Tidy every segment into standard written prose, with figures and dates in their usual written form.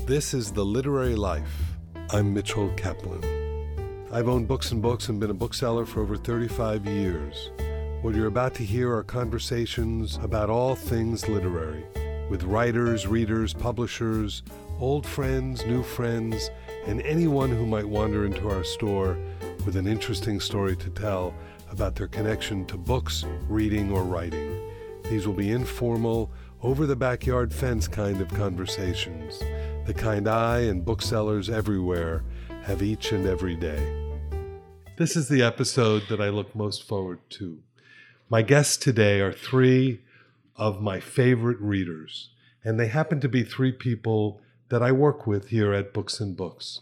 This is The Literary Life. I'm Mitchell Kaplan. I've owned Books and Books and been a bookseller for over 35 years. What you're about to hear are conversations about all things literary, with writers, readers, publishers, old friends, new friends, and anyone who might wander into our store with an interesting story to tell about their connection to books, reading, or writing. These will be informal, over-the-backyard fence kind of conversations, the kind I and booksellers everywhere have each and every day. This is the episode that I look most forward to. My guests today are three of my favorite readers, and they happen to be three people that I work with here at Books and Books.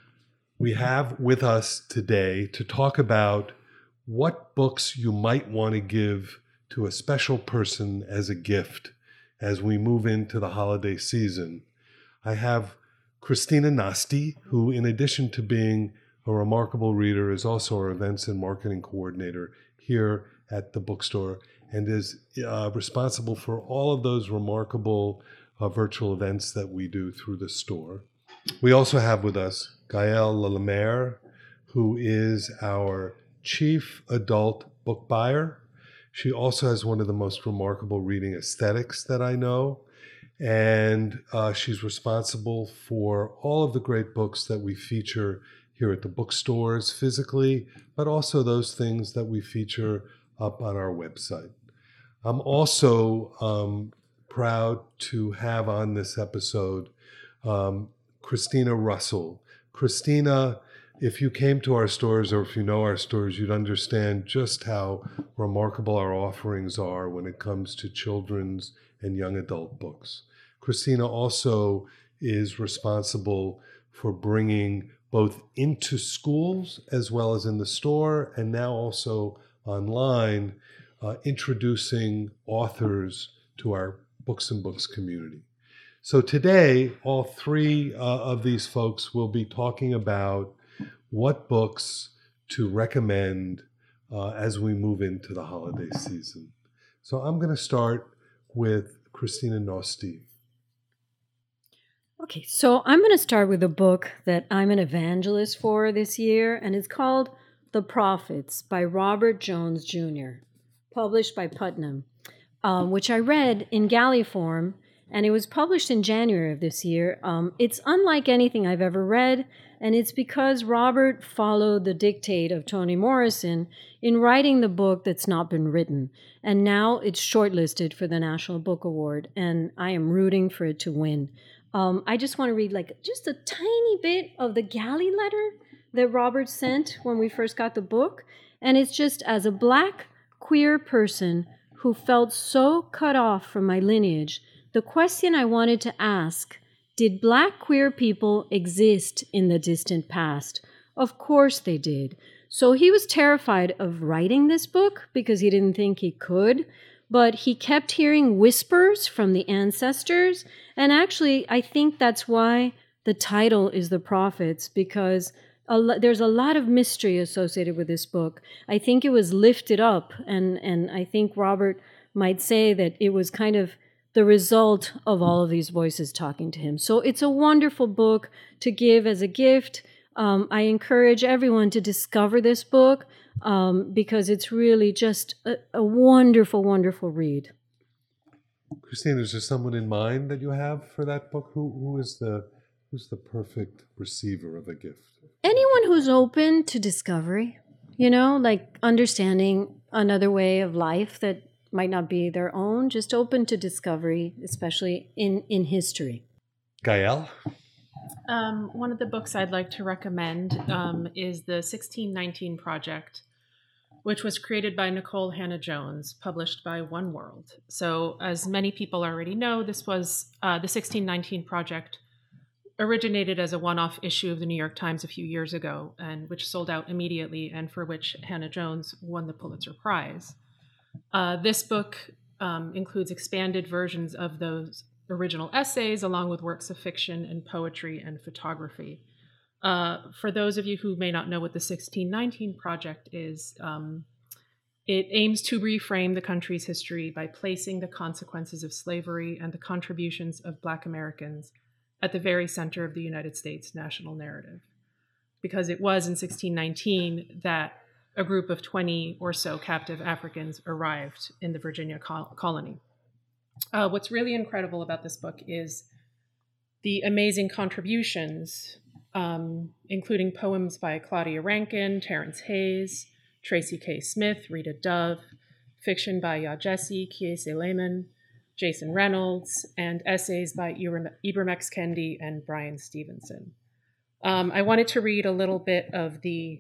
We have with us today to talk about what books you might want to give to a special person as a gift as we move into the holiday season. I have Christina Nasti, who in addition to being a remarkable reader is also our events and marketing coordinator here at the bookstore and is responsible for all of those remarkable virtual events that we do through the store. We also have with us Gaëlle Lemaire, who is our chief adult book buyer. She also has one of the most remarkable reading aesthetics that I know. And she's responsible for all of the great books that we feature here at the bookstores physically, but also those things that we feature up on our website. I'm also proud to have on this episode Christina Russell. Christina, if you came to our stores or if you know our stores, you'd understand just how remarkable our offerings are when it comes to children's and young adult books. Christina also is responsible for bringing both into schools as well as in the store and now also online, introducing authors to our Books and Books community. So today, all three of these folks will be talking about what books to recommend as we move into the holiday season. So I'm going to start with Christina Nasti. Okay, so I'm going to start with a book that I'm an evangelist for this year, and it's called The Prophets by Robert Jones Jr., published by Putnam, which I read in galley form, and it was published in January of this year. It's unlike anything I've ever read, and it's because Robert followed the dictate of Toni Morrison in writing the book that's not been written. And now it's shortlisted for the National Book Award, and I am rooting for it to win. I just want to read just a tiny bit of the galley letter that Robert sent when we first got the book. And it's just, as a Black queer person who felt so cut off from my lineage, the question I wanted to ask: did Black queer people exist in the distant past? Of course they did. So he was terrified of writing this book because he didn't think he could, but he kept hearing whispers from the ancestors. And actually, I think that's why the title is The Prophets, because there's a lot of mystery associated with this book. I think it was lifted up, and I think Robert might say that it was kind of the result of all of these voices talking to him. So it's a wonderful book to give as a gift. I encourage everyone to discover this book because it's really just a wonderful, wonderful read. Christine, is there someone in mind that you have for that book? Who's the perfect receiver of a gift? Anyone who's open to discovery, like understanding another way of life that might not be their own, just open to discovery, especially in history. Gaëlle? One of the books I'd like to recommend is the 1619 Project, which was created by Nikole Hannah-Jones, published by One World. So as many people already know, this was the 1619 Project originated as a one-off issue of the New York Times a few years ago, and which sold out immediately and for which Hannah-Jones won the Pulitzer Prize. This book includes expanded versions of those original essays, along with works of fiction and poetry and photography. For those of you who may not know what the 1619 Project is, it aims to reframe the country's history by placing the consequences of slavery and the contributions of Black Americans at the very center of the United States national narrative, because it was in 1619 that a group of 20 or so captive Africans arrived in the Virginia colony. What's really incredible about this book is the amazing contributions, including poems by Claudia Rankin, Terrence Hayes, Tracy K. Smith, Rita Dove, fiction by Yajesi Kiese Lehman, Jason Reynolds, and essays by Ibram X. Kendi and Brian Stevenson. I wanted to read a little bit of the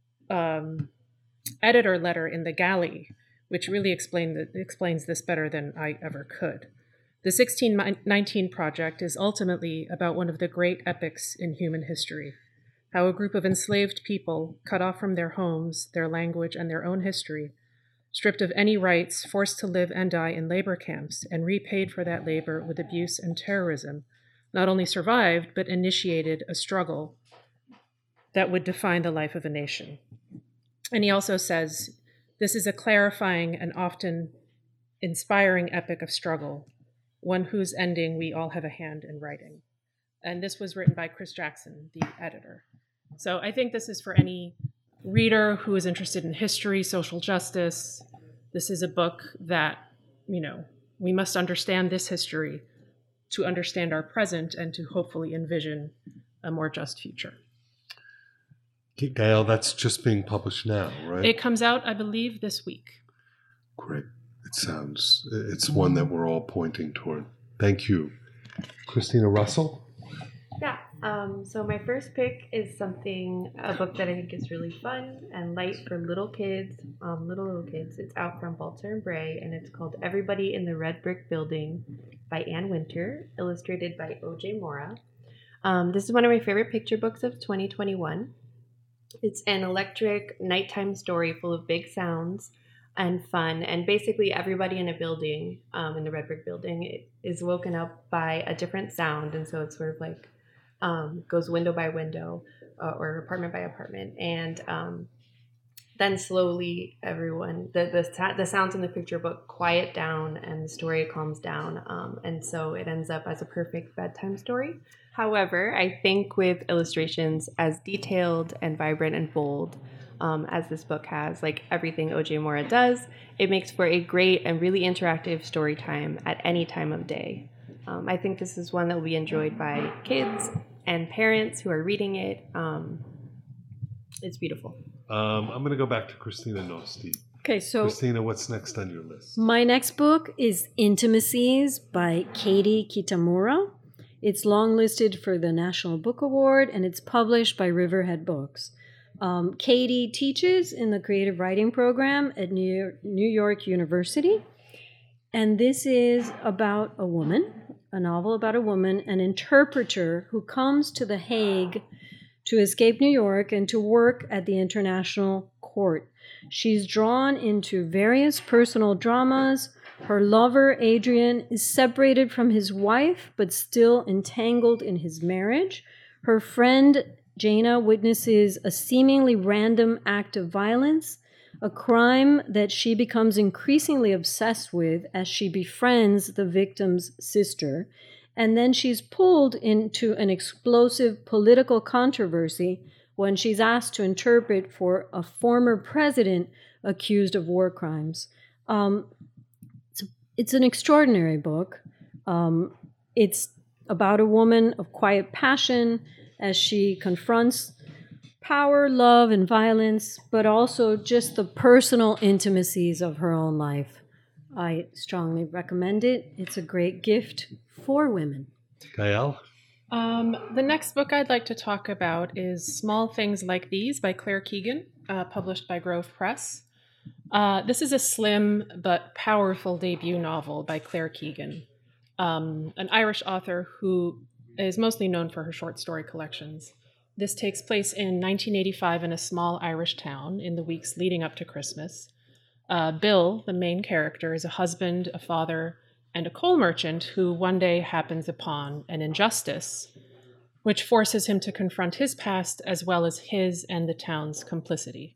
editor letter in the galley, which really explains this better than I ever could. The 1619 Project is ultimately about one of the great epics in human history, how a group of enslaved people, cut off from their homes, their language, and their own history, stripped of any rights, forced to live and die in labor camps, and repaid for that labor with abuse and terrorism, not only survived, but initiated a struggle that would define the life of a nation. And he also says, this is a clarifying and often inspiring epic of struggle, one whose ending we all have a hand in writing. And this was written by Chris Jackson, the editor. So I think this is for any reader who is interested in history, social justice. This is a book that, we must understand this history to understand our present and to hopefully envision a more just future. Gail, that's just being published now, right? It comes out, I believe, this week. Great. It's one that we're all pointing toward. Thank you. Christina Russell? Yeah. So my first pick is a book that I think is really fun and light for little kids, little kids. It's out from Balzer and Bray, and it's called Everybody in the Red Brick Building by Ann Winter, illustrated by O.J. Mora. This is one of my favorite picture books of 2021. It's an electric nighttime story full of big sounds and fun, and basically everybody in a building, in the Red Brick Building, is woken up by a different sound, and so it's sort of like goes window by window or apartment by apartment, and then slowly everyone, the sounds in the picture book quiet down and the story calms down, and so it ends up as a perfect bedtime story. However, I think with illustrations as detailed and vibrant and bold as this book has, like everything O.J. Mora does, it makes for a great and really interactive story time at any time of day. I think this is one that will be enjoyed by kids and parents who are reading it. It's beautiful. I'm going to go back to Christina Nosti. Okay, so Christina, what's next on your list? My next book is Intimacies by Katie Kitamura. It's longlisted for the National Book Award, and it's published by Riverhead Books. Katie teaches in the creative writing program at New York University, and this is about a woman, a novel about a woman, an interpreter who comes to The Hague to escape New York and to work at the International Court. She's drawn into various personal dramas. Her lover, Adrian, is separated from his wife, but still entangled in his marriage. Her friend, Jaina, witnesses a seemingly random act of violence, a crime that she becomes increasingly obsessed with as she befriends the victim's sister. And then she's pulled into an explosive political controversy when she's asked to interpret for a former president accused of war crimes. It's an extraordinary book. It's about a woman of quiet passion as she confronts power, love, and violence, but also just the personal intimacies of her own life. I strongly recommend it. It's a great gift for women. Gael? The next book I'd like to talk about is Small Things Like These by Claire Keegan, published by Grove Press. This is a slim but powerful debut novel by Claire Keegan, an Irish author who is mostly known for her short story collections. This takes place in 1985 in a small Irish town in the weeks leading up to Christmas. Bill, the main character, is a husband, a father, and a coal merchant who one day happens upon an injustice, which forces him to confront his past as well as his and the town's complicity.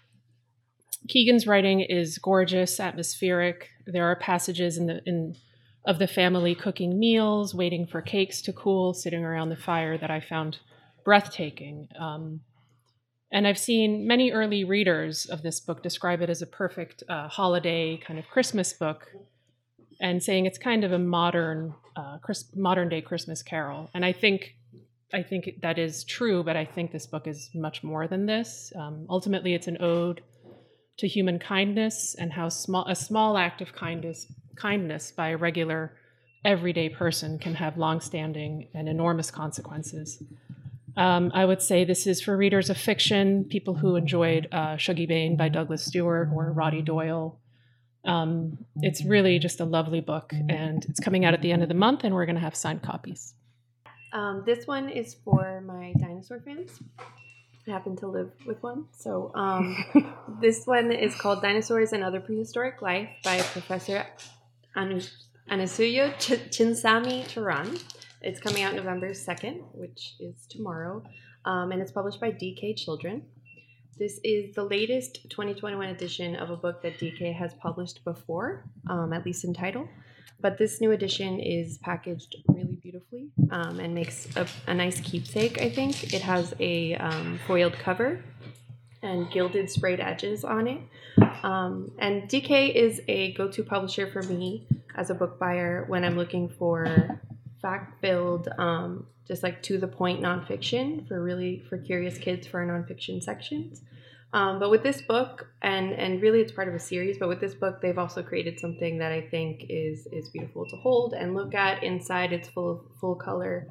Keegan's writing is gorgeous, atmospheric. There are passages in of the family cooking meals, waiting for cakes to cool, sitting around the fire that I found breathtaking. And I've seen many early readers of this book describe it as a perfect holiday kind of Christmas book, and saying it's kind of a modern day Christmas Carol. And I think that is true, but I think this book is much more than this. Ultimately, it's an ode to human kindness and how a small act of kindness by a regular, everyday person can have long-standing and enormous consequences. I would say this is for readers of fiction, people who enjoyed Shuggie Bain by Douglas Stewart or Roddy Doyle. It's really just a lovely book, and it's coming out at the end of the month, and we're going to have signed copies. This one is for my dinosaur fans. I happen to live with one. So this one is called Dinosaurs and Other Prehistoric Life by Professor Anasuya Chinsami Turan. It's coming out November 2nd, which is tomorrow, and it's published by DK Children. This is the latest 2021 edition of a book that DK has published before, at least in title. But this new edition is packaged really beautifully and makes a nice keepsake, I think. It has a foiled cover and gilded sprayed edges on it. And DK is a go-to publisher for me as a book buyer when I'm looking for fact-filled, just like to-the-point nonfiction for curious kids for our nonfiction sections. But with this book, and really it's part of a series, but with this book, they've also created something that I think is beautiful to hold and look at. Inside, it's full color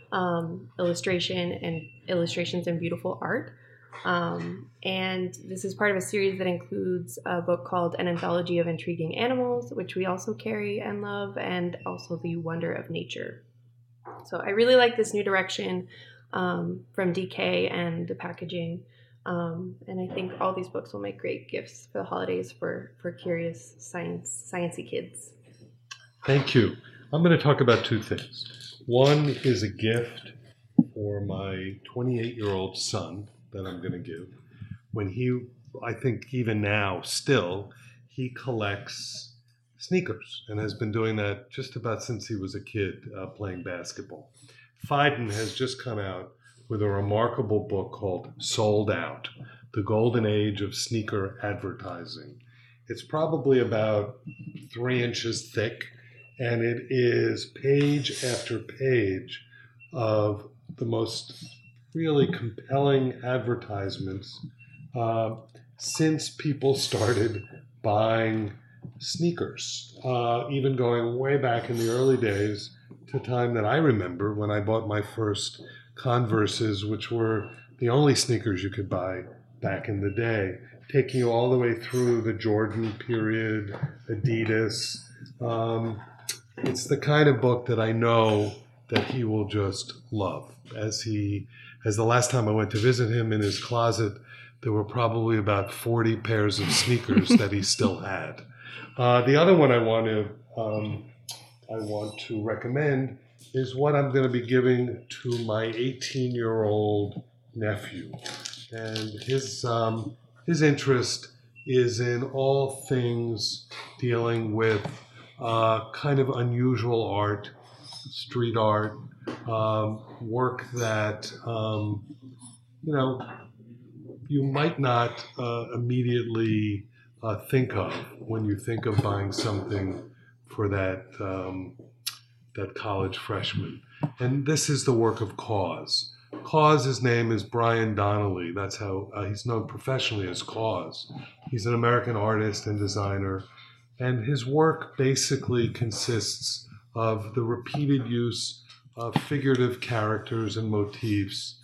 illustrations and beautiful art. And this is part of a series that includes a book called An Anthology of Intriguing Animals, which we also carry and love, and also The Wonder of Nature. So I really like this new direction from DK and the packaging. And I think all these books will make great gifts for the holidays for curious sciencey kids. Thank you. I'm going to talk about two things. One is a gift for my 28-year-old son that I'm going to give. I think even now, still, he collects sneakers and has been doing that just about since he was a kid playing basketball. Phaidon has just come out with a remarkable book called Sold Out, The Golden Age of Sneaker Advertising. It's probably about 3 inches thick, and it is page after page of the most really compelling advertisements since people started buying sneakers, even going way back in the early days to a time that I remember when I bought my first Converses, which were the only sneakers you could buy back in the day, taking you all the way through the Jordan period, Adidas. It's the kind of book that I know that he will just love. As the last time I went to visit him in his closet, there were probably about 40 pairs of sneakers that he still had. The other one I want to recommend is what I'm going to be giving to my 18-year-old nephew. And his interest is in all things dealing with kind of unusual art, street art, work that, you might not immediately think of when you think of buying something for that college freshman. And this is the work of KAWS. KAWS, his name is Brian Donnelly. That's how he's known professionally as KAWS. He's an American artist and designer, and his work basically consists of the repeated use of figurative characters and motifs,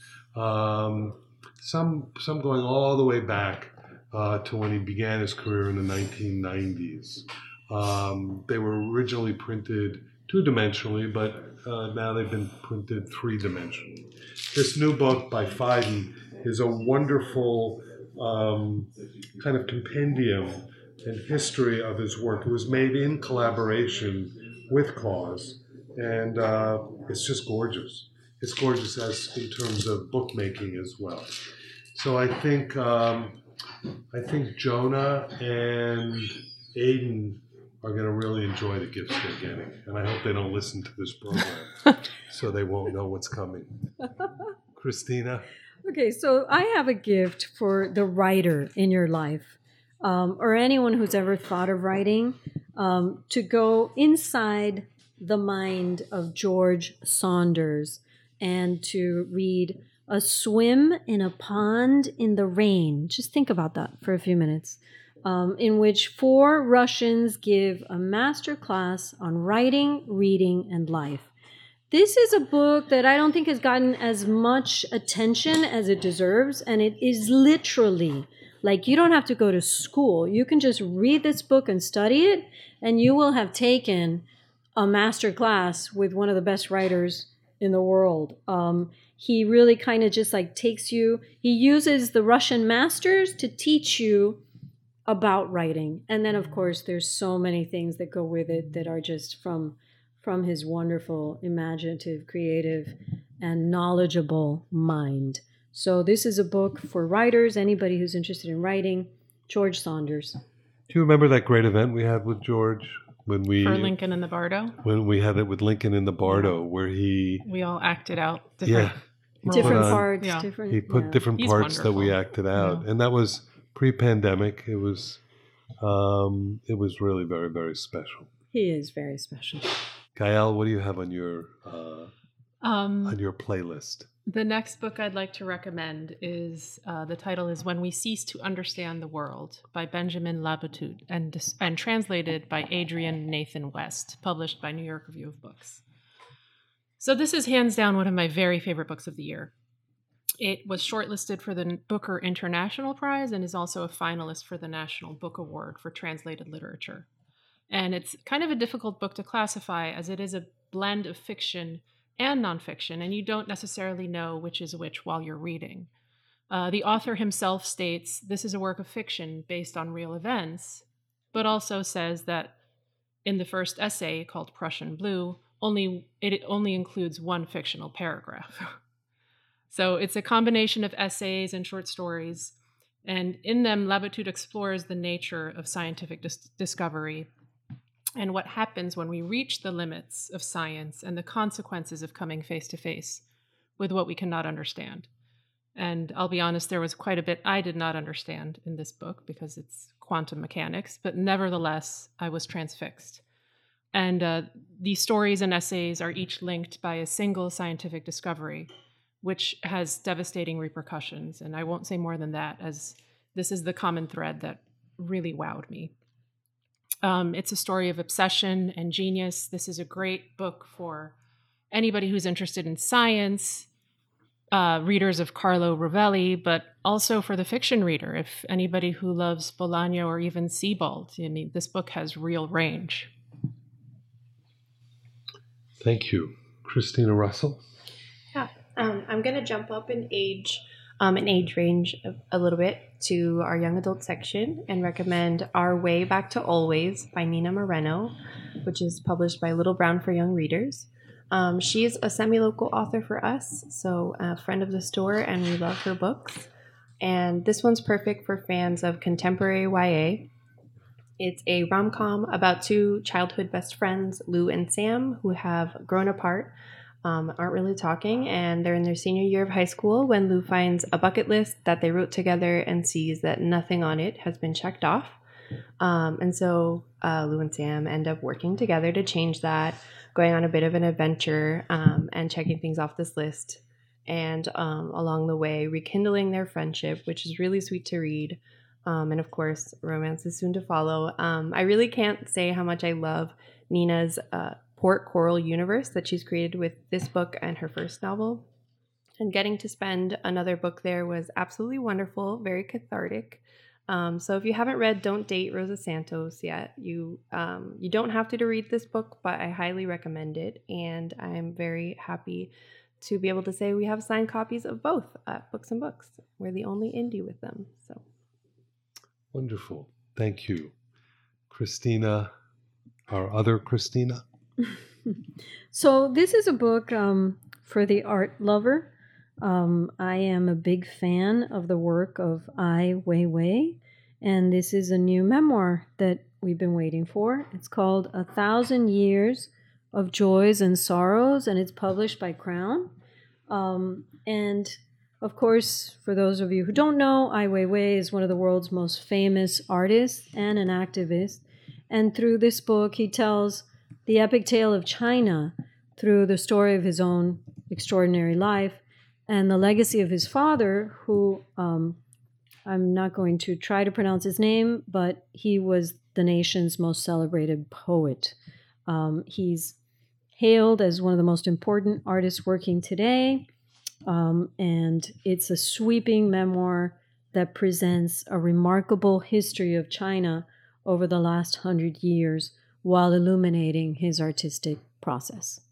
some going all the way back to when he began his career in the 1990s. They were originally printed two-dimensionally, but now they've been printed three-dimensionally. This new book by Phaidon is a wonderful kind of compendium and history of his work. It was made in collaboration with KAWS, and it's just gorgeous. It's gorgeous as in terms of bookmaking as well. So I think Jonah and Aiden are going to really enjoy the gifts they're getting. And I hope they don't listen to this program so they won't know what's coming. Christina? Okay, so I have a gift for the writer in your life, or anyone who's ever thought of writing, to go inside the mind of George Saunders and to read A Swim in a Pond in the Rain. Just think about that for a few minutes. In which 4 Russians give a master class on writing, reading, and life. This is a book that I don't think has gotten as much attention as it deserves, and it is literally, like, you don't have to go to school. You can just read this book and study it, and you will have taken a master class with one of the best writers in the world. He really kind of just like takes you, he uses the Russian masters to teach you about writing. And then, of course, there's so many things that go with it that are just from his wonderful, imaginative, creative, and knowledgeable mind. So this is a book for writers, anybody who's interested in writing. George Saunders. Do you remember that great event we had with George? For Lincoln in the Bardo? When we had it with Lincoln in the Bardo, where we all acted out different parts. Yeah. He put different parts that we acted out. Yeah. And that was pre-pandemic. It was really very, very special. He is very special. Gael, what do you have on your playlist? The next book I'd like to recommend is, the title is When We Cease to Understand the World by Benjamin Labatut and translated by Adrian Nathan West, published by New York Review of Books. So this is hands down one of my very favorite books of the year. It was shortlisted for the Booker International Prize and is also a finalist for the National Book Award for Translated Literature. And it's kind of a difficult book to classify as it is a blend of fiction and nonfiction, and you don't necessarily know which is which while you're reading. The author himself states this is a work of fiction based on real events, but also says that in the first essay called Prussian Blue, it only includes one fictional paragraph. So it's a combination of essays and short stories, and in them, Labatut explores the nature of scientific discovery and what happens when we reach the limits of science and the consequences of coming face to face with what we cannot understand. And I'll be honest, there was quite a bit I did not understand in this book because it's quantum mechanics, but nevertheless, I was transfixed. And these stories and essays are each linked by a single scientific discovery, which has devastating repercussions. And I won't say more than that, as this is the common thread that really wowed me. It's a story of obsession and genius. This is a great book for anybody who's interested in science, readers of Carlo Rovelli, but also for the fiction reader, if anybody who loves Bolaño or even Sebald. I mean, this book has real range. Thank you. Christina Russell? Yeah, I'm going to jump up in age range a little bit to our young adult section and recommend Our Way Back to Always by Nina Moreno, which is published by Little Brown for Young Readers. She is a semi-local author for us, so a friend of the store, and we love her books. And this one's perfect for fans of contemporary YA. It's a rom-com about 2 childhood best friends, Lou and Sam, who have grown apart, aren't really talking, and they're in their senior year of high school when Lou finds a bucket list that they wrote together and sees that nothing on it has been checked off. And so Lou and Sam end up working together to change that, going on a bit of an adventure and checking things off this list. And along the way, rekindling their friendship, which is really sweet to read. And of course, romance is soon to follow. I really can't say how much I love Nina's Port Coral universe that she's created with this book and her first novel. And getting to spend another book there was absolutely wonderful, very cathartic. So if you haven't read Don't Date Rosa Santos yet, you don't have to read this book, but I highly recommend it. And I'm very happy to be able to say we have signed copies of both at Books and Books. We're the only indie with them. So wonderful. Thank you. Christina, our other Christina. So this is a book for the art lover. I am a big fan of the work of Ai Weiwei, and this is a new memoir that we've been waiting for. It's called 1,000 Years of Joys and Sorrows, and it's published by Crown. And of course, for those of you who don't know, Ai Weiwei is one of the world's most famous artists and an activist. And through this book, he tells the epic tale of China through the story of his own extraordinary life and the legacy of his father, who I'm not going to try to pronounce his name, but he was the nation's most celebrated poet. He's hailed as one of the most important artists working today, and it's a sweeping memoir that presents a remarkable history of China over the last 100 years while illuminating his artistic process.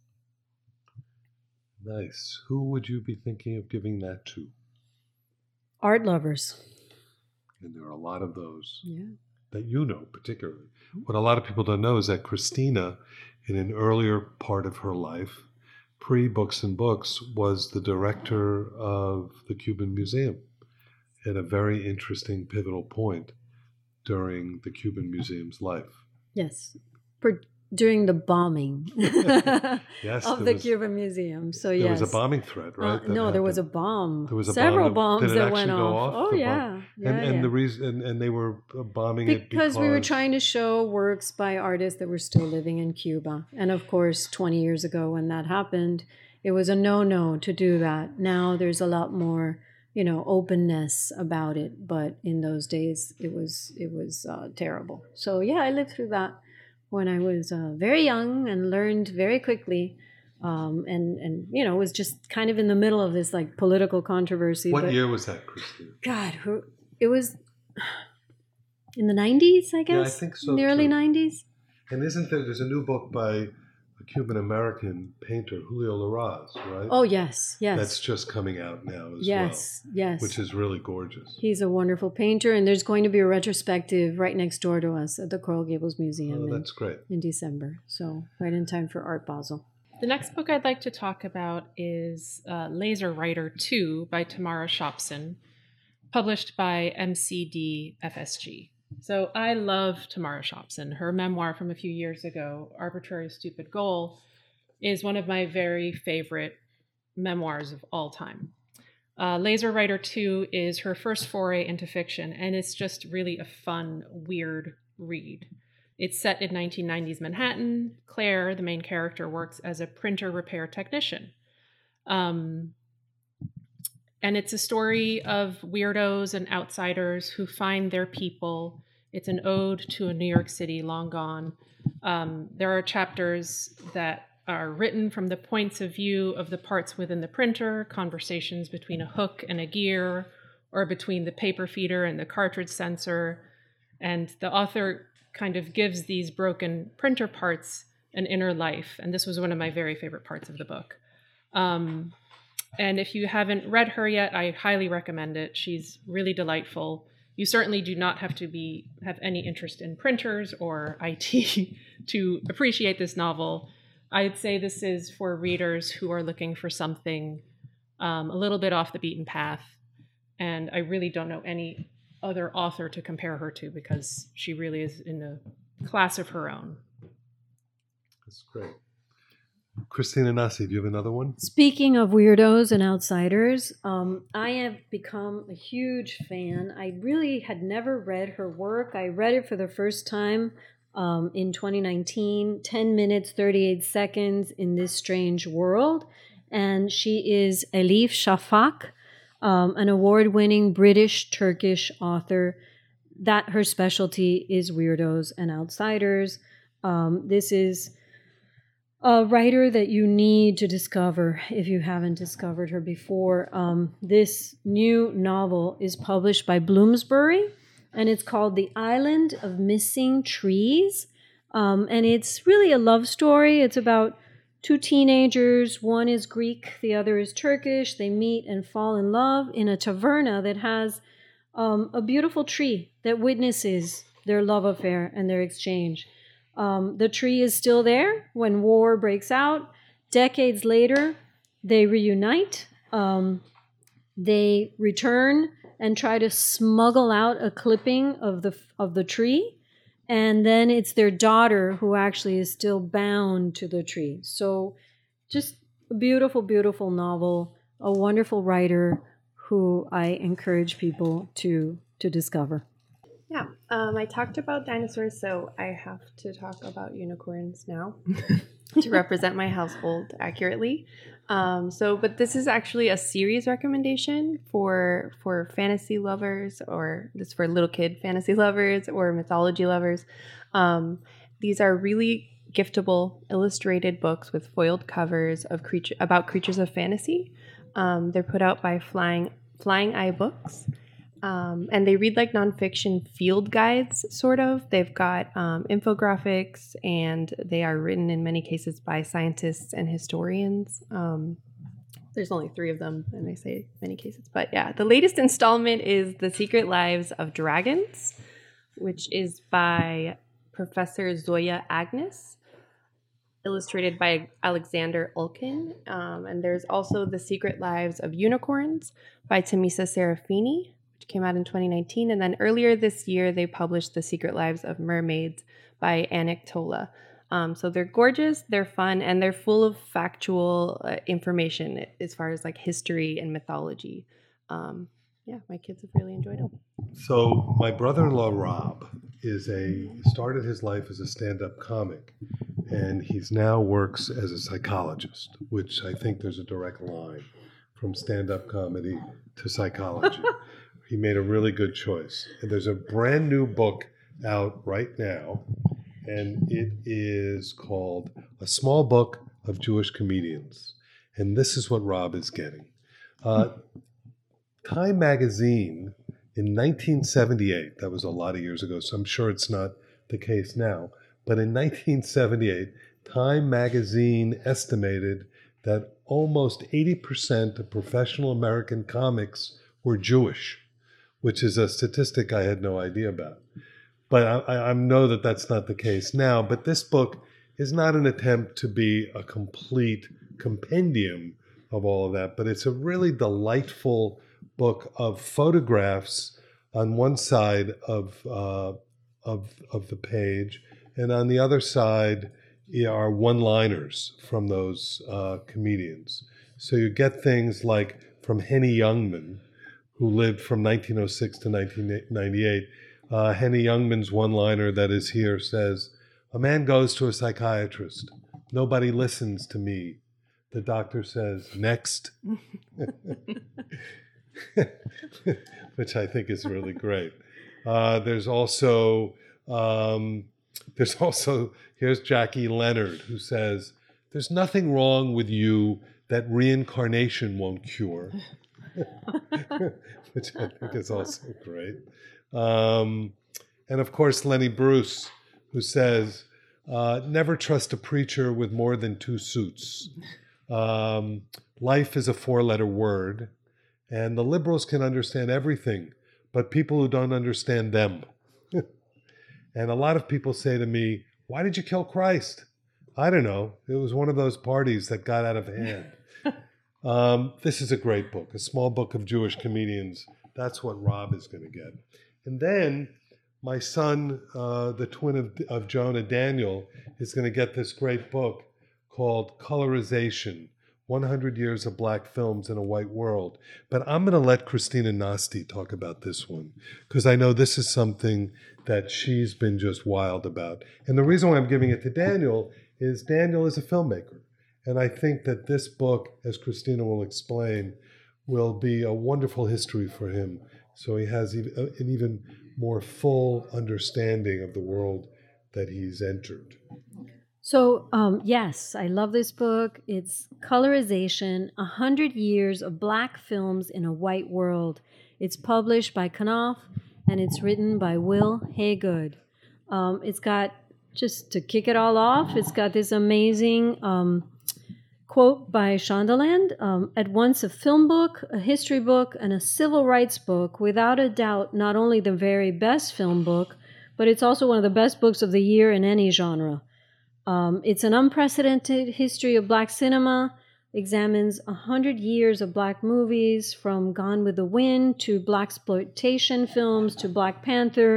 Nice. Who would you be thinking of giving that to? Art lovers. And there are a lot of those Yeah. that you know particularly. What a lot of people don't know is that Christina, in an earlier part of her life, pre-Books and Books, was the director of the Cuban Museum at a very interesting pivotal point during the Cuban Museum's life. Yes. During the bombing Yes, of the Cuban Museum. So there yes. was a bombing threat, right? No, there was a bomb. There was a several bomb bombs did it that went actually go off. Oh the yeah. bomb? Yeah, and yeah. the reason and they were bombing it because we were trying to show works by artists that were still living in Cuba. And of course, 20 years ago when that happened, it was a no-no to do that. Now there's a lot more, openness about it. But in those days, it was terrible. So yeah, I lived through that when I was very young and learned very quickly. And was just kind of in the middle of this like political controversy. What year was that, Christine? God, it was in the 90s, I guess? Yeah, I think so, in the early too. 90s. And there's a new book by a Cuban-American painter, Julio Larraz, right? Oh, yes. That's just coming out now as Yes. which is really gorgeous. He's a wonderful painter, and there's going to be a retrospective right next door to us at the Coral Gables Museum That's great. in December. So right in time for Art Basel. The next book I'd like to talk about is Laser Writer 2 by Tamara Shopson, published by MCD FSG. So I love Tamara Shopson. Her memoir from a few years ago, Arbitrary Stupid Goal, is one of my very favorite memoirs of all time. Laser Writer 2 is her first foray into fiction, and it's just really a fun, weird read. It's set in 1990s Manhattan. Claire, the main character, works as a printer repair technician. And it's a story of weirdos and outsiders who find their people. It's an ode to a New York City long gone. There are chapters that are written from the points of view of the parts within the printer, conversations between a hook and a gear, or between the paper feeder and the cartridge sensor. And the author kind of gives these broken printer parts an inner life. And this was one of my very favorite parts of the book. And if you haven't read her yet, I highly recommend it. She's really delightful. You certainly do not have to have any interest in printers or IT to appreciate this novel. I'd say this is for readers who are looking for something a little bit off the beaten path. And I really don't know any other author to compare her to because she really is in a class of her own. That's great. Christina Nasi, do you have another one? Speaking of weirdos and outsiders, I have become a huge fan. I really had never read her work. I read it for the first time in 2019, 10 minutes, 38 seconds in This Strange World. And she is Elif Shafak, an award-winning British-Turkish author. That her specialty is weirdos and outsiders. This is a writer that you need to discover if you haven't discovered her before. This new novel is published by Bloomsbury, and it's called The Island of Missing Trees. And it's really a love story. It's about two teenagers. One is Greek, the other is Turkish. They meet and fall in love in a taverna that has a beautiful tree that witnesses their love affair and their exchange. The tree is still there when war breaks out. Decades later, they reunite. They return and try to smuggle out a clipping of the tree. And then it's their daughter who actually is still bound to the tree. So just a beautiful, beautiful novel, a wonderful writer who I encourage people to discover. Yeah, I talked about dinosaurs, so I have to talk about unicorns now to represent my household accurately. But this is actually a series recommendation for fantasy lovers, or just for little kid fantasy lovers or mythology lovers. These are really giftable illustrated books with foiled covers of about creatures of fantasy. They're put out by Flying Eye Books. And they read like nonfiction field guides, sort of. They've got infographics, and they are written in many cases by scientists and historians. There's only 3 of them, and I say many cases. But yeah, the latest installment is The Secret Lives of Dragons, which is by Professor Zoya Agnes, illustrated by Alexander Ulkin. And there's also The Secret Lives of Unicorns by Tamisa Serafini, came out in 2019, and then earlier this year they published The Secret Lives of Mermaids by Anik Tola. So they're gorgeous, they're fun, and they're full of factual information as far as like history and mythology. Yeah, my kids have really enjoyed them. So my brother-in-law Rob started his life as a stand-up comic, and he's now works as a psychologist, which I think there's a direct line from stand-up comedy to psychology. He made a really good choice. And there's a brand new book out right now, and it is called A Small Book of Jewish Comedians. And this is what Rob is getting. Time magazine in 1978, that was a lot of years ago, so I'm sure it's not the case now, but in 1978, Time magazine estimated that almost 80% of professional American comics were Jewish, which is a statistic I had no idea about. But I know that that's not the case now. But this book is not an attempt to be a complete compendium of all of that, but it's a really delightful book of photographs on one side of the page, and on the other side are one-liners from those comedians. So you get things like from Henny Youngman, who lived from 1906 to 1998. Henny Youngman's one-liner that is here says, "A man goes to a psychiatrist. Nobody listens to me. The doctor says, next." Which I think is really great. There's also, here's Jackie Leonard, who says, "There's nothing wrong with you that reincarnation won't cure." Which I think is also great. And of course, Lenny Bruce, who says, "Never trust a preacher with more than 2 suits. Life is a 4-letter word, and the liberals can understand everything, but people who don't understand them." And a lot of people say to me, "Why did you kill Christ?" I don't know. It was one of those parties that got out of hand. This is a great book, A Small Book of Jewish Comedians. That's what Rob is going to get. And then my son, the twin of Jonah, Daniel, is going to get this great book called Colorization, 100 Years of Black Films in a White World. But I'm going to let Christina Nasty talk about this one, because I know this is something that she's been just wild about. And the reason why I'm giving it to Daniel is a filmmaker. And I think that this book, as Christina will explain, will be a wonderful history for him. So he has an even more full understanding of the world that he's entered. So, yes, I love this book. It's Colorization, 100 Years of Black Films in a White World. It's published by Knopf, and it's written by Will Haygood. It's got, just to kick it all off, it's got this amazing quote by Shondaland, "At once a film book, a history book, and a civil rights book, without a doubt not only the very best film book, but it's also one of the best books of the year in any genre. It's an unprecedented history of Black cinema, examines 100 years of Black movies, from Gone with the Wind to Blaxploitation films to Black Panther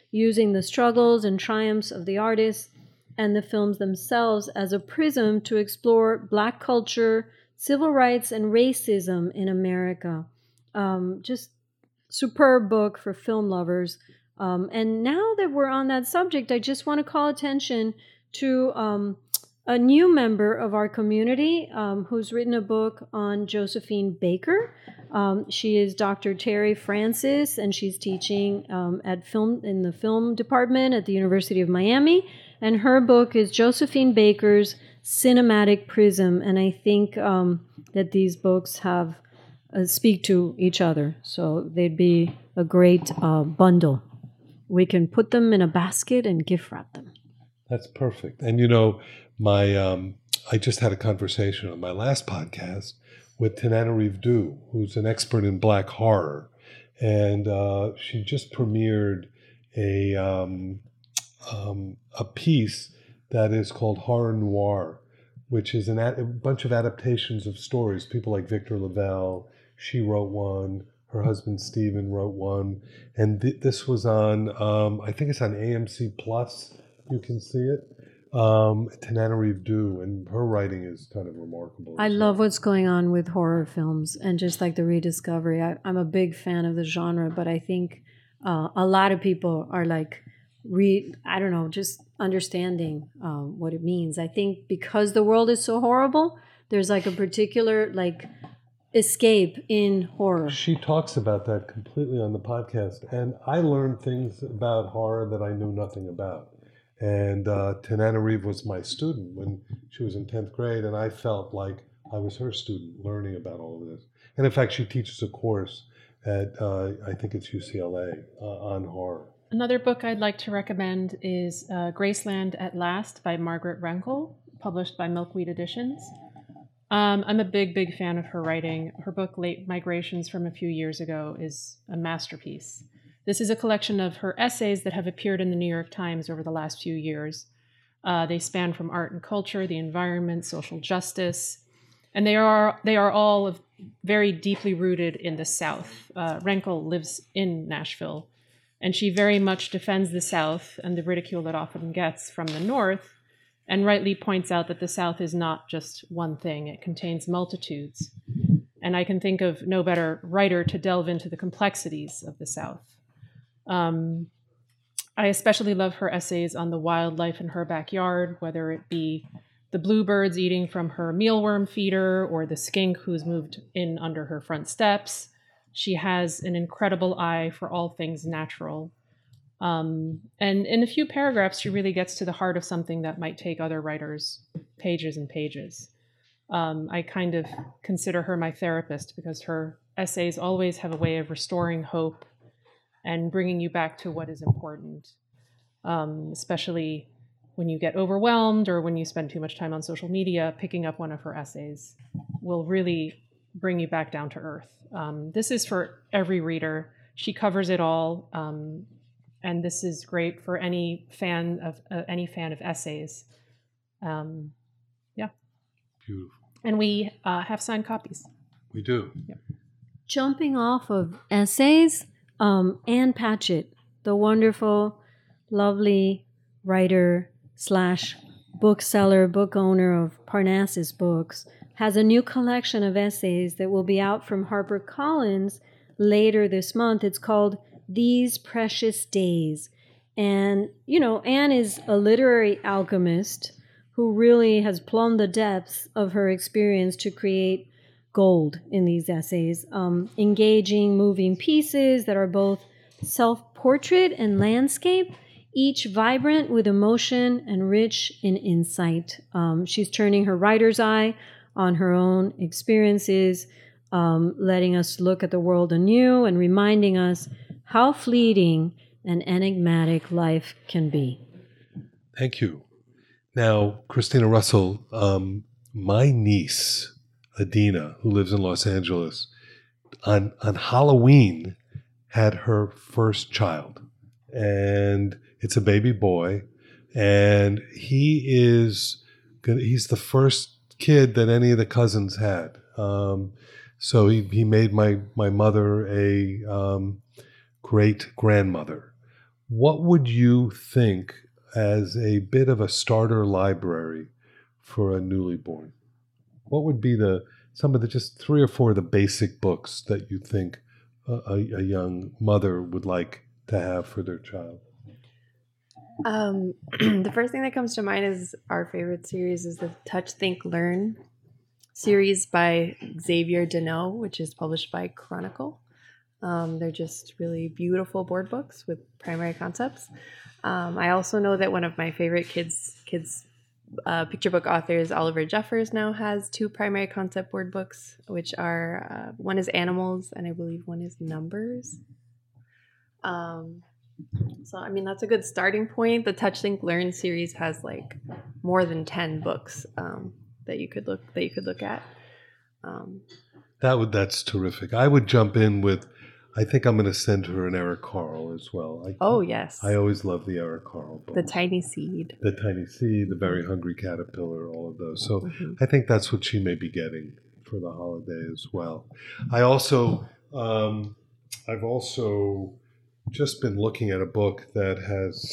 using the struggles and triumphs of the artists and the films themselves as a prism to explore Black culture, civil rights, and racism in America. Just superb book for film lovers. And now that we're on that subject, I just want to call attention to a new member of our community who's written a book on Josephine Baker. She is Dr. Terry Francis, and she's teaching in the film department at the University of Miami. And her book is Josephine Baker's Cinematic Prism. And I think that these books have speak to each other, so they'd be a great bundle. We can put them in a basket and gift wrap them. That's perfect. And I just had a conversation on my last podcast with Tananarive Due, who's an expert in Black horror, and she just premiered a piece that is called Horror Noir, which is a bunch of adaptations of stories. People like Victor LaValle, she wrote one. Her husband Stephen wrote one, and this was on. I think it's on AMC Plus. You can see it. Tananarive Due, and her writing is kind of remarkable. I love what's going on with horror films and just like the rediscovery. I'm a big fan of the genre, but I think a lot of people are like, just understanding what it means. I think because the world is so horrible, there's like a particular escape in horror. She talks about that completely on the podcast, and I learned things about horror that I knew nothing about. And Tananarive was my student when she was in 10th grade, and I felt like I was her student learning about all of this. And in fact, she teaches a course at, I think it's UCLA, on horror. Another book I'd like to recommend is Graceland at Last by Margaret Renkl, published by Milkweed Editions. I'm a big fan of her writing. Her book, Late Migrations, from a few years ago, is a masterpiece. This is a collection of her essays that have appeared in the New York Times over the last few years. They span from art and culture, the environment, social justice, and they are all very deeply rooted in the South. Renkl lives in Nashville, and she very much defends the South and the ridicule it often gets from the North, and rightly points out that the South is not just one thing. It contains multitudes. And I can think of no better writer to delve into the complexities of the South. I especially love her essays on the wildlife in her backyard, whether it be the bluebirds eating from her mealworm feeder or the skink who's moved in under her front steps. She has an incredible eye for all things natural. And in a few paragraphs, she really gets to the heart of something that might take other writers pages and pages. I kind of consider her my therapist because her essays always have a way of restoring hope and bringing you back to what is important, especially when you get overwhelmed or when you spend too much time on social media. Picking up one of her essays will really bring you back down to earth. This is for every reader. She covers it all, and this is great for any fan of essays. Yeah. Beautiful. And we have signed copies. We do. Yep. Jumping off of essays, Ann Patchett, the wonderful, lovely writer / bookseller, book owner of Parnassus Books, has a new collection of essays that will be out from HarperCollins later this month. It's called These Precious Days. And, Anne is a literary alchemist who really has plumbed the depths of her experience to create gold in these essays, engaging, moving pieces that are both self-portrait and landscape, each vibrant with emotion and rich in insight. She's turning her writer's eye on her own experiences, letting us look at the world anew and reminding us how fleeting and enigmatic life can be. Thank you. Now, Christina Russell, my niece, Adina, who lives in Los Angeles, on Halloween had her first child. And it's a baby boy. And he's the first kid that any of the cousins had. So he made my mother a great grandmother, what would you think as a bit of a starter library for a newly born? What would be some of the just 3 or 4 of the basic books that you think a young mother would like to have for their child? The first thing that comes to mind is our favorite series is the Touch, Think, Learn series by Xavier Deneau, which is published by Chronicle. They're just really beautiful board books with primary concepts. I also know that one of my favorite kids picture book authors, Oliver Jeffers, now has 2 primary concept board books, which are one is Animals and I believe one is Numbers. So I mean that's a good starting point. The Touch, Think, Learn series has like more than 10 books that you could look at. That's terrific. I would jump in with, I think I'm going to send her an Eric Carle as well. Yes. I always love the Eric Carle book. The Tiny Seed. The Very Hungry Caterpillar, all of those. So I think that's what she may be getting for the holiday as well. I've also just been looking at a book that has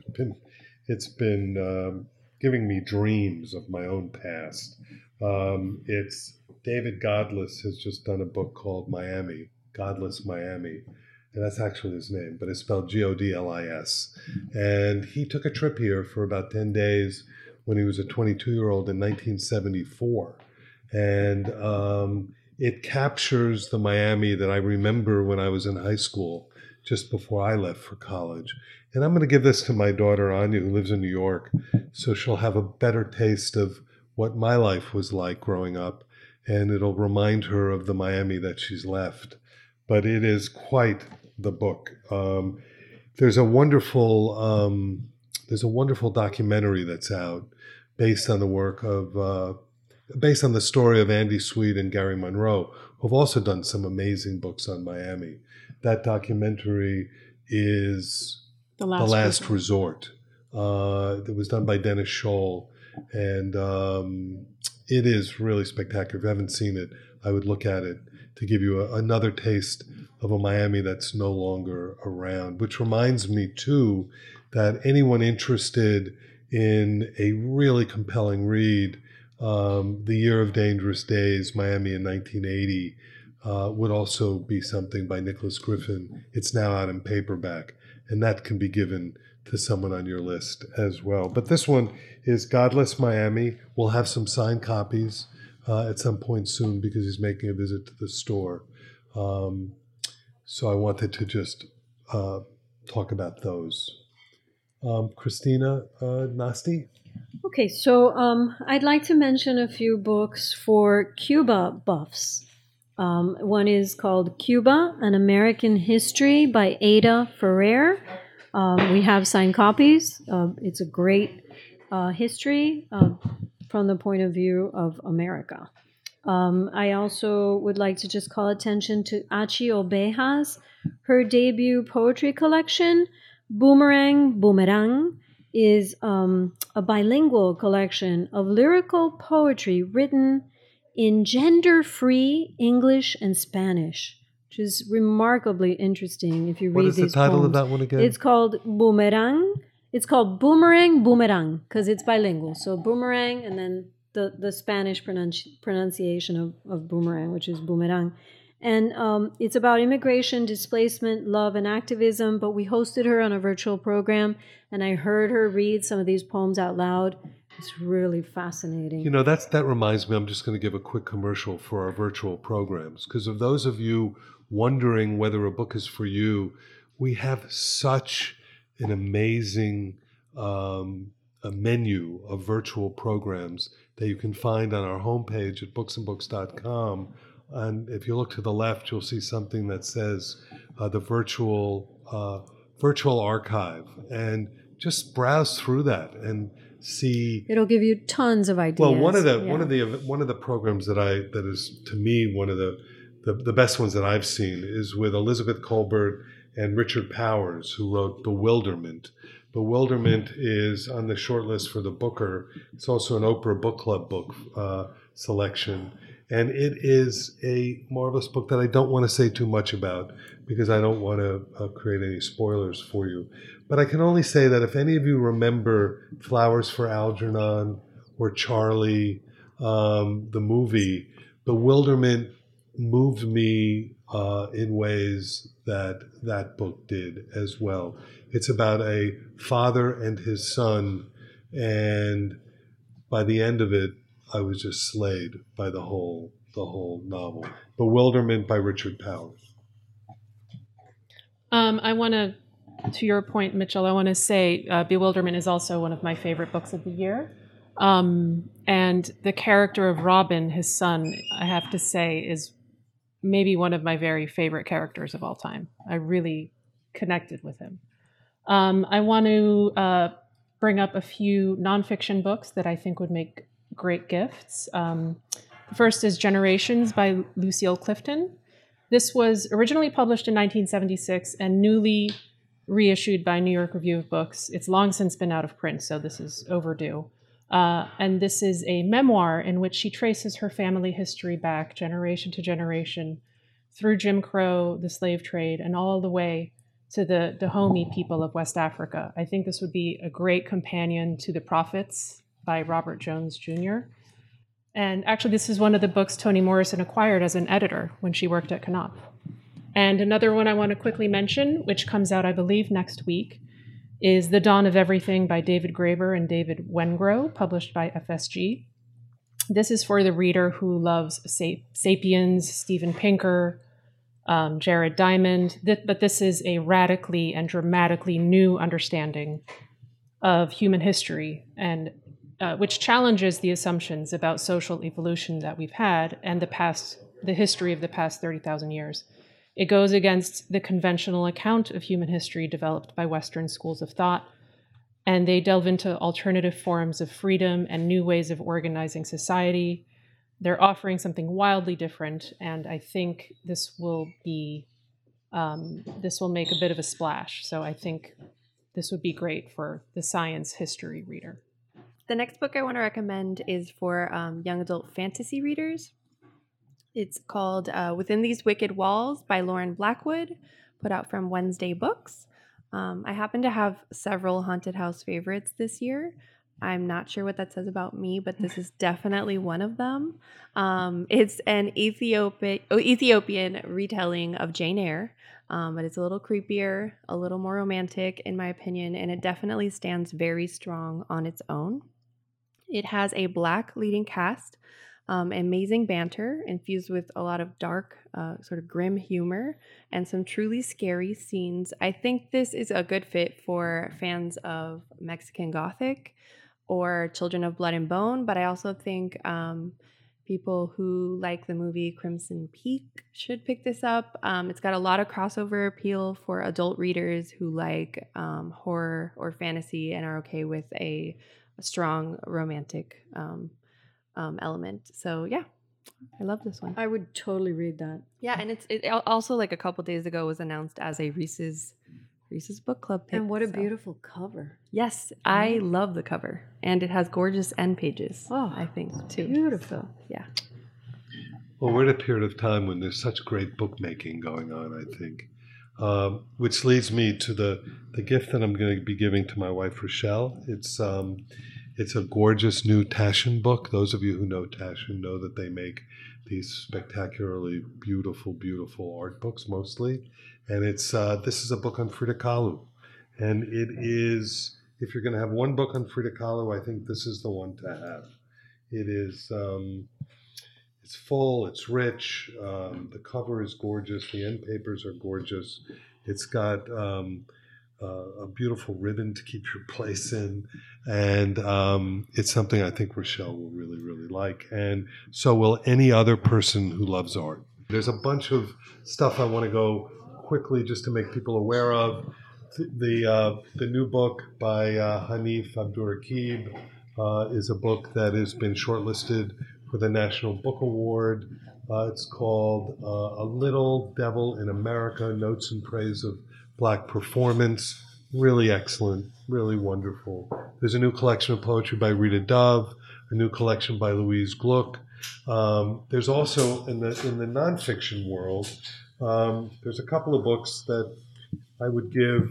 been giving me dreams of my own past. It's David Godless has just done a book called Miami, Godless Miami, and that's actually his name, but it's spelled Godlis. And he took a trip here for about 10 days when he was a 22-year-old in 1974. And it captures the Miami that I remember when I was in high school, just before I left for college. And I'm going to give this to my daughter, Anya, who lives in New York, so she'll have a better taste of what my life was like growing up, and it'll remind her of the Miami that she's left. But it is quite the book. There's a wonderful documentary that's out based on the story of Andy Sweet and Gary Monroe, who've also done some amazing books on Miami. That documentary is The Last Resort. It was done by Dennis Scholl, and it is really spectacular. If you haven't seen it, I would look at it to give you another taste of a Miami that's no longer around, which reminds me, too, that anyone interested in a really compelling read, The Year of Dangerous Days, Miami in 1980, would also be something by Nicholas Griffin. It's now out in paperback, and that can be given to someone on your list as well. But this one is Godless Miami. We'll have some signed copies at some point soon because he's making a visit to the store. So I wanted to just talk about those. Christina Nasti? Okay, so I'd like to mention a few books for Cuba buffs. One is called Cuba, An American History by Ada Ferrer. We have signed copies. It's a great history from the point of view of America. I also would like to just call attention to Achi Obejas, her debut poetry collection, Boomerang, is a bilingual collection of lyrical poetry written in gender-free English and Spanish, which is remarkably interesting if you read these poems. What is the title of that one again? It's called Boomerang. It's called Boomerang because it's bilingual. So Boomerang and then the Spanish pronunciation of Boomerang, which is Boomerang. And it's about immigration, displacement, love, and activism. But we hosted her on a virtual program, and I heard her read some of these poems out loud. It's really fascinating. You know, that reminds me, I'm just going to give a quick commercial for our virtual programs. Because of those of you wondering whether a book is for you, we have such an amazing a menu of virtual programs that you can find on our homepage at booksandbooks.com. And if you look to the left, you'll see something that says the virtual archive, and just browse through that and see. It'll give you tons of ideas. Well, one of the programs that is to me one of the best ones that I've seen is with Elizabeth Colbert and Richard Powers, who wrote Bewilderment. Bewilderment is on the short list for the Booker. It's also an Oprah Book Club book selection. And it is a marvelous book that I don't want to say too much about because I don't want to create any spoilers for you. But I can only say that if any of you remember Flowers for Algernon or Charlie, the movie, Bewilderment moved me in ways that book did as well. It's about a father and his son, and by the end of it, I was just slayed by the whole novel. Bewilderment by Richard Powers. I want to your point, Mitchell, I want to say Bewilderment is also one of my favorite books of the year. And the character of Robin, his son, I have to say, is maybe one of my very favorite characters of all time. I really connected with him. I want to bring up a few nonfiction books that I think would make great gifts. The first is Generations by Lucille Clifton. This was originally published in 1976 and newly reissued by New York Review of Books. It's long since been out of print, so this is overdue. And this is a memoir in which she traces her family history back generation to generation through Jim Crow, the slave trade, and all the way to the Dahomey people of West Africa. I think this would be a great companion to The Prophets by Robert Jones Jr. And actually, this is one of the books Toni Morrison acquired as an editor when she worked at Knopf. And another one I want to quickly mention, which comes out, I believe, next week, is The Dawn of Everything by David Graeber and David Wengrow, published by FSG. This is for the reader who loves Sapiens, Steven Pinker, Jared Diamond, but this is a radically and dramatically new understanding of human history, and which challenges the assumptions about social evolution that we've had and the history of the past 30,000 years. It goes against the conventional account of human history developed by Western schools of thought, and they delve into alternative forms of freedom and new ways of organizing society. They're offering something wildly different, and I think this will make a bit of a splash. So I think this would be great for the science history reader. The next book I want to recommend is for young adult fantasy readers. It's called Within These Wicked Walls by Lauren Blackwood, put out from Wednesday Books. I happen to have several haunted house favorites this year. I'm not sure what that says about me, but this is definitely one of them. It's an Ethiopian retelling of Jane Eyre, but it's a little creepier, a little more romantic, in my opinion, and it definitely stands very strong on its own. It has a Black leading cast, amazing banter infused with a lot of dark, sort of grim humor, and some truly scary scenes. I think this is a good fit for fans of Mexican Gothic or Children of Blood and Bone, but I also think people who like the movie Crimson Peak should pick this up. It's got a lot of crossover appeal for adult readers who like horror or fantasy and are okay with a strong romantic element. So yeah, I love this one. I would totally read that. Yeah, and it also, like a couple days ago, was announced as a Reese's Book Club pick. And what a beautiful cover. Yes, I love the cover. And it has gorgeous end pages, I think, too. Beautiful. So, yeah. Well, we're at a period of time when there's such great bookmaking going on, I think. Which leads me to the gift that I'm going to be giving to my wife, Rochelle. It's a gorgeous new Taschen book. Those of you who know Taschen know that they make these spectacularly beautiful, beautiful art books mostly. And this is a book on Frida Kahlo. And it is, if you're going to have one book on Frida Kahlo, I think this is the one to have. It is, it's full, it's rich, the cover is gorgeous, the end papers are gorgeous. It's got a beautiful ribbon to keep your place in. And it's something I think Rochelle will really, really like. And so will any other person who loves art. There's a bunch of stuff I want to go quickly just to make people aware of. The new book by Hanif Abdurraqib is a book that has been shortlisted for the National Book Award. It's called A Little Devil in America, Notes and Praise of Black Performance. Really excellent, really wonderful. There's a new collection of poetry by Rita Dove, a new collection by Louise Gluck, There's also in the nonfiction world, there's a couple of books that I would give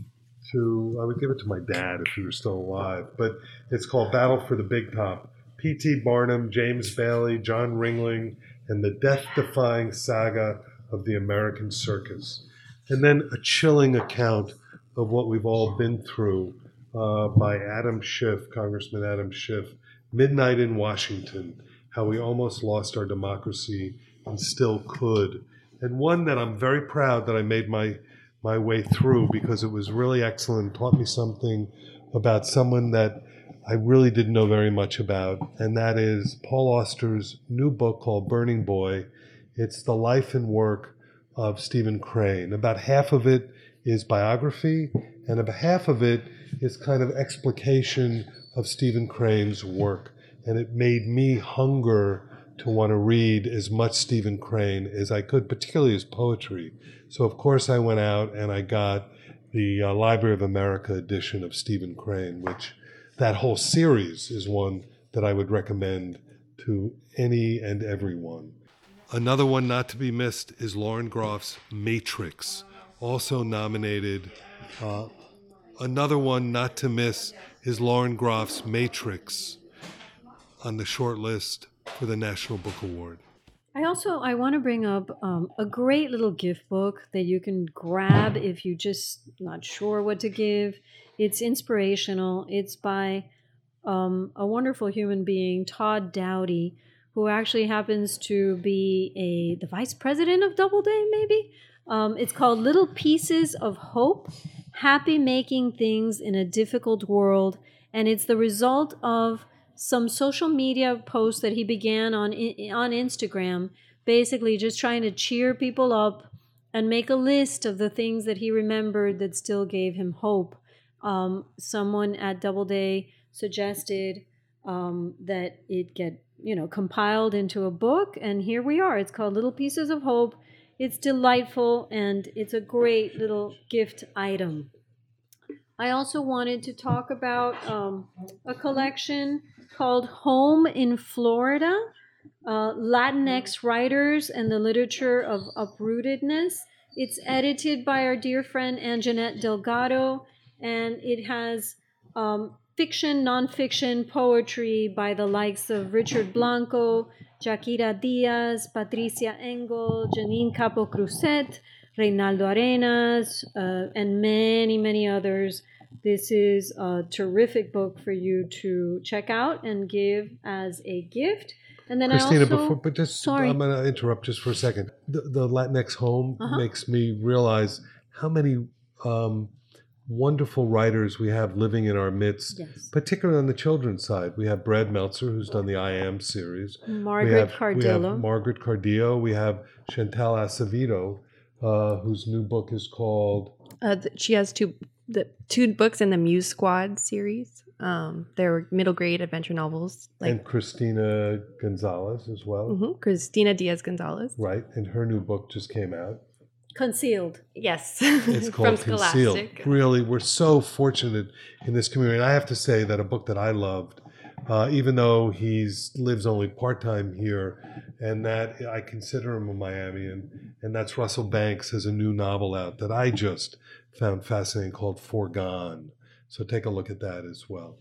it to my dad if he were still alive. But it's called Battle for the Big Top. P.T. Barnum, James Bailey, John Ringling, and the death-defying saga of the American circus. And then a chilling account of what we've all been through by Adam Schiff, Congressman Adam Schiff, Midnight in Washington, how we almost lost our democracy and still could. And one that I'm very proud that I made my way through because it was really excellent, taught me something about someone that I really didn't know very much about, and that is Paul Auster's new book called Burning Boy. It's the life and work of Stephen Crane. About half of it is biography, and about half of it is kind of explication of Stephen Crane's work. And it made me hunger to want to read as much Stephen Crane as I could, particularly his poetry. So, of course, I went out and I got the Library of America edition of Stephen Crane, which that whole series is one that I would recommend to any and everyone. Another one not to be missed is Lauren Groff's Matrix, also nominated. Another one not to miss is Lauren Groff's Matrix on the short list for the National Book Award. I want to bring up a great little gift book that you can grab if you're just not sure what to give. It's inspirational. It's by a wonderful human being, Todd Dowdy, who actually happens to be the vice president of Doubleday, maybe? It's called Little Pieces of Hope, Happy Making Things in a Difficult World. And it's the result of some social media posts that he began on Instagram, basically just trying to cheer people up and make a list of the things that he remembered that still gave him hope. Someone at Doubleday suggested that it get compiled into a book, and here we are. It's called Little Pieces of Hope. It's delightful, and it's a great little gift item. I also wanted to talk about a collection called Home in Florida, Latinx Writers and the Literature of Uprootedness. It's edited by our dear friend Anjanette Delgado, and it has fiction, nonfiction, poetry by the likes of Richard Blanco, Jaquira Diaz, Patricia Engel, Janine Capo Cruzet, Reynaldo Arenas, and many, many others. This is a terrific book for you to check out and give as a gift. And then Christina, sorry. I'm going to interrupt just for a second. The Latinx Home makes me realize how many wonderful writers we have living in our midst, yes. Particularly on the children's side. We have Brad Meltzer, who's done the I Am series. Margaret Cardillo. We have Margaret Cardillo. We have Chantal Acevedo, whose new book is called... she has two books in the Muse Squad series. They're middle grade adventure novels. And Christina Gonzalez as well. Mm-hmm. Christina Diaz-Gonzalez. Right, and her new book just came out. Concealed. Yes. It's called From Concealed. Scholastic. Really, we're so fortunate in this community. And I have to say that a book that I loved, even though he lives only part-time here, and that I consider him a Miamian, and that's Russell Banks has a new novel out that I just found fascinating called Foregone. So take a look at that as well.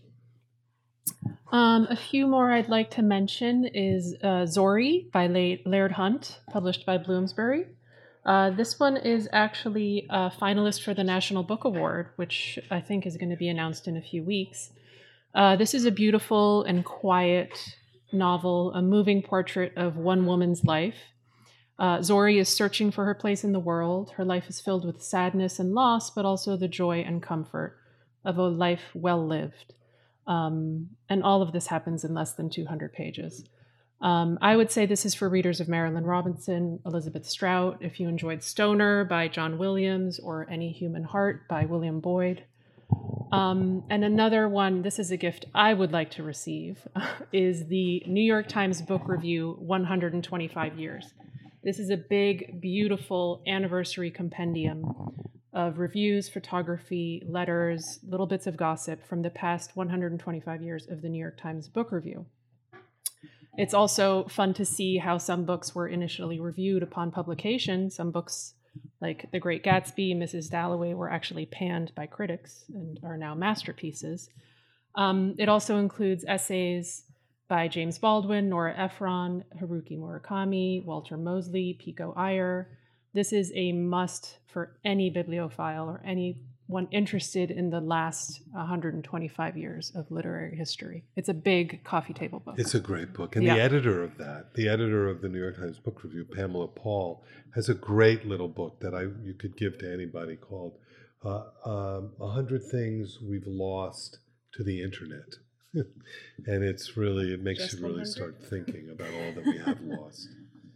A few more I'd like to mention is Zori by Laird Hunt, published by Bloomsbury. This one is actually a finalist for the National Book Award, which I think is going to be announced in a few weeks. This is a beautiful and quiet novel, a moving portrait of one woman's life. Zori is searching for her place in the world. Her life is filled with sadness and loss, but also the joy and comfort of a life well lived. And all of this happens in less than 200 pages. I would say this is for readers of Marilyn Robinson, Elizabeth Strout, if you enjoyed Stoner by John Williams or Any Human Heart by William Boyd. And another one, this is a gift I would like to receive, is the New York Times Book Review 125 Years. This is a big, beautiful anniversary compendium of reviews, photography, letters, little bits of gossip from the past 125 years of the New York Times Book Review. It's also fun to see how some books were initially reviewed upon publication. Some books, like The Great Gatsby, Mrs. Dalloway, were actually panned by critics and are now masterpieces. It also includes essays by James Baldwin, Nora Ephron, Haruki Murakami, Walter Mosley, Pico Iyer. This is a must for any bibliophile or anyone interested in the last 125 years of literary history. It's a big coffee table book. It's a great book. And Yeah. the editor of that, the editor of the New York Times Book Review, Pamela Paul, has a great little book that you could give to anybody called 100 Things We've Lost to the Internet. And it makes Just you really 100? start thinking about all that we have lost.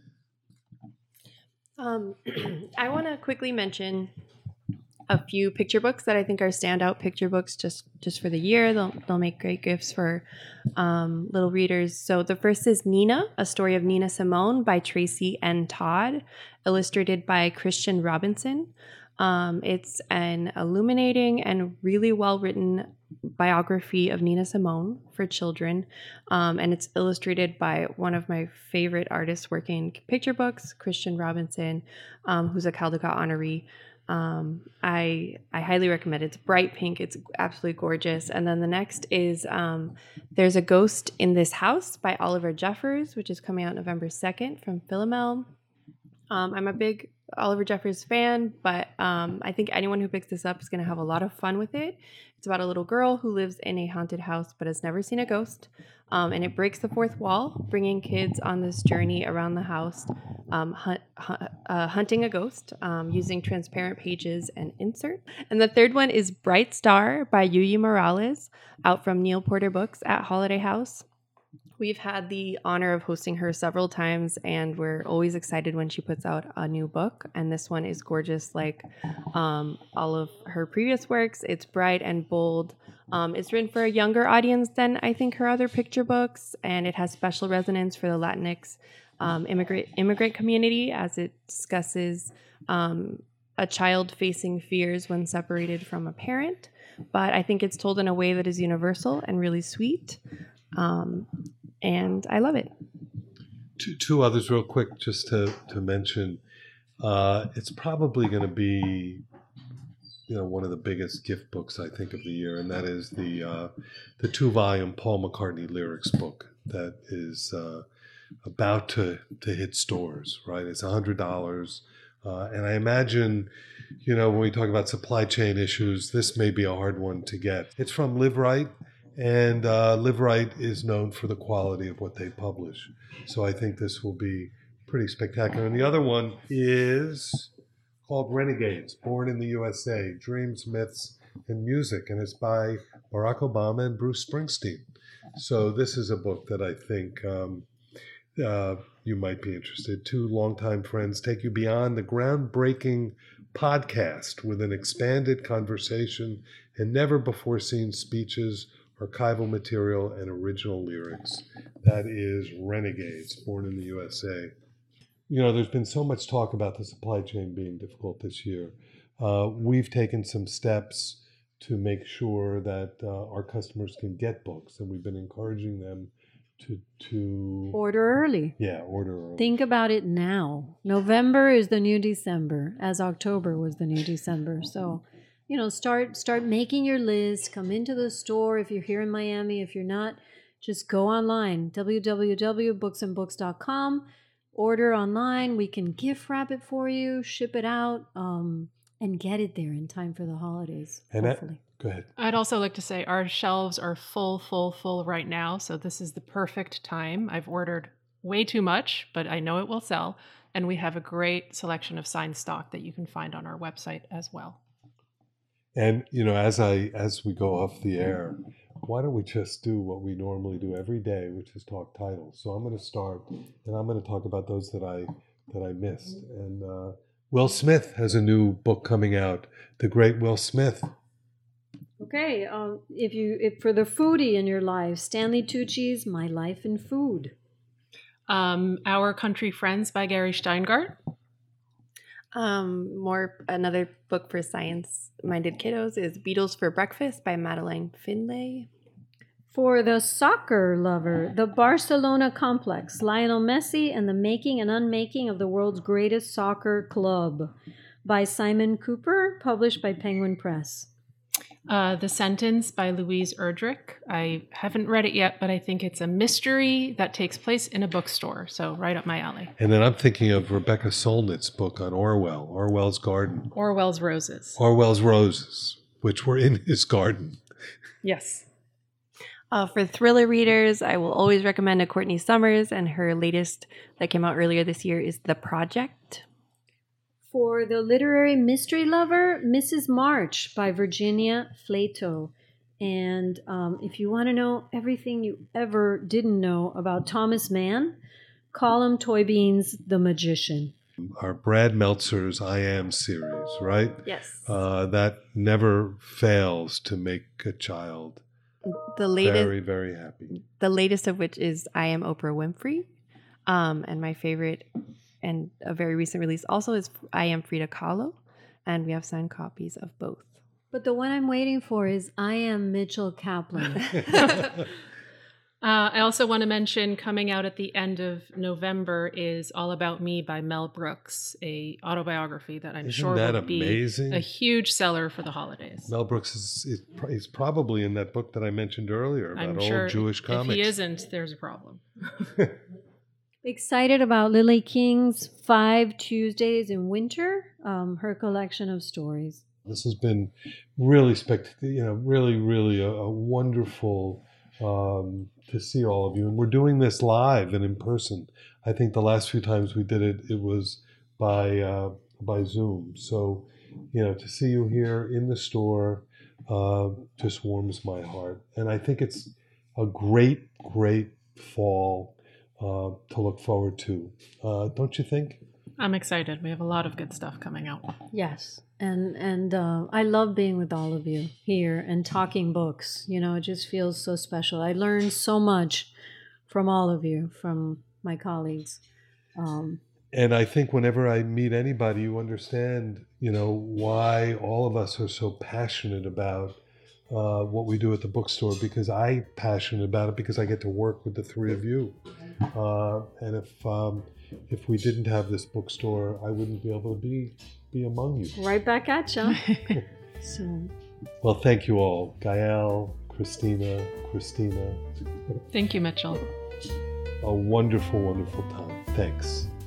I want to quickly mention a few picture books that I think are standout picture books just for the year. They'll make great gifts for little readers. So the first is Nina, A Story of Nina Simone by Tracy N. Todd, illustrated by Christian Robinson. It's an illuminating and really well-written biography of Nina Simone for children, and it's illustrated by one of my favorite artists working picture books, Christian Robinson, who's a Caldecott honoree. I highly recommend it. It's bright pink. It's absolutely gorgeous. And then the next is There's a Ghost in This House by Oliver Jeffers, which is coming out November 2nd from Philomel. I'm a big Oliver Jeffers fan, but I think anyone who picks this up is going to have a lot of fun with it. It's about a little girl who lives in a haunted house but has never seen a ghost. And it breaks the fourth wall, bringing kids on this journey around the house, hunting a ghost using transparent pages and insert. And the third one is Bright Star by Yuyi Morales, out from Neil Porter Books at Holiday House. We've had the honor of hosting her several times, and we're always excited when she puts out a new book. And this one is gorgeous, like all of her previous works. It's bright and bold. It's written for a younger audience than I think her other picture books, and it has special resonance for the Latinx immigrant community as it discusses a child facing fears when separated from a parent. But I think it's told in a way that is universal and really sweet. And I love it. Two others real quick just to mention. It's probably going to be one of the biggest gift books I think of the year, and that is the 2-volume Paul McCartney lyrics book that is about to hit stores, right? It's $100. And I imagine, when we talk about supply chain issues, this may be a hard one to get. It's from Live Right. And Live Right is known for the quality of what they publish. So I think this will be pretty spectacular. And the other one is called Renegades, Born in the USA, Dreams, Myths, and Music. And it's by Barack Obama and Bruce Springsteen. So this is a book that I think you might be interested. 2 longtime friends take you beyond the groundbreaking podcast with an expanded conversation and never-before-seen speeches, archival material, and original lyrics. That is Renegades, Born in the USA. There's been so much talk about the supply chain being difficult this year. We've taken some steps to make sure that our customers can get books, and we've been encouraging them to order early. Yeah, order early. Think about it now. November is the new December, as October was the new December. So start making your list. Come into the store if you're here in Miami. If you're not, just go online, www.booksandbooks.com. Order online. We can gift wrap it for you, ship it out, and get it there in time for the holidays, hopefully. Go ahead. I'd also like to say our shelves are full right now, so this is the perfect time. I've ordered way too much, but I know it will sell, and we have a great selection of signed stock that you can find on our website as well. And, as we go off the air, why don't we just do what we normally do every day, which is talk titles. So I'm going to start, and I'm going to talk about those that I missed. And Will Smith has a new book coming out, The Great Will Smith. Okay, if for the foodie in your life, Stanley Tucci's My Life in Food. Our Country Friends by Gary Steingart. Another book for science-minded kiddos is Beetles for Breakfast by Madeline Finlay. For the soccer lover, the Barcelona Complex, Lionel Messi and the Making and Unmaking of the World's Greatest Soccer Club by Simon Cooper, published by Penguin Press. The Sentence by Louise Erdrich. I haven't read it yet, but I think it's a mystery that takes place in a bookstore, so right up my alley. And then I'm thinking of Rebecca Solnit's book on Orwell's Garden. Orwell's Roses. Orwell's Roses, which were in his garden. Yes. For thriller readers, I will always recommend a Courtney Summers, and her latest that came out earlier this year is The Project. For the literary mystery lover, Mrs. March by Virginia Flato. And if you want to know everything you ever didn't know about Thomas Mann, Colm Toybeen's The Magician. Our Brad Meltzer's I Am series, right? Yes. That never fails to make a child The latest, very, very happy. the latest of which is I Am Oprah Winfrey. And my favorite and a very recent release also is I Am Frida Kahlo. And we have signed copies of both. But the one I'm waiting for is I Am Mitchell Kaplan. I also want to mention coming out at the end of November is All About Me by Mel Brooks, a autobiography that I'm Isn't sure that will amazing? be a huge seller for the holidays. Mel Brooks is probably in that book that I mentioned earlier about I'm old sure Jewish comics. if he isn't, there's a problem. Excited about Lily King's 5 Tuesdays in Winter, her collection of stories. This has been really really a wonderful to see all of you. And we're doing this live and in person. I think the last few times we did it, it was by Zoom. So, to see you here in the store just warms my heart. And I think it's a great, great fall to look forward to. Don't you think? I'm excited. We have a lot of good stuff coming out. Yes. And I love being with all of you here and talking books. It just feels so special. I learned so much from all of you, from my colleagues. And I think whenever I meet anybody, you understand, why all of us are so passionate about what we do at the bookstore, because I'm passionate about it because I get to work with the three of you. And if we didn't have this bookstore, I wouldn't be able to be among you. Right back at you. So. Well, thank you all. Gael, Christina. Thank you, Mitchell. A wonderful, wonderful time. Thanks.